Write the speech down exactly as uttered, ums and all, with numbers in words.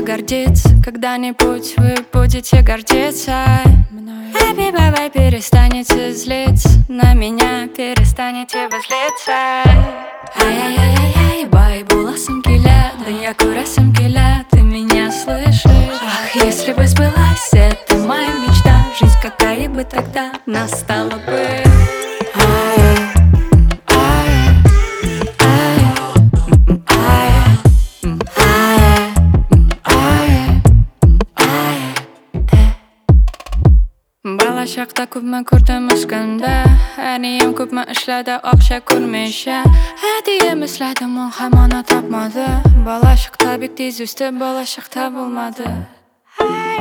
гордиться. Когда-нибудь вы будете гордиться мной. Эби, бабай, перестанете злиться на меня, перестанете вы злиться. Ай-яй-яй-яй, бай, буласым килә, дөнья күрәсем килә, ты меня слышишь? Ах, если бы сбылась эта моя мечта, жизнь какая бы тогда настала бы. Балачакта күпме күрдем үскәндә, әнием күпме эшләде, акча күрмичә. Әтием эшләдем, ул һаман тапмады. Балачакта бик тиз үсте, балачакта булмады.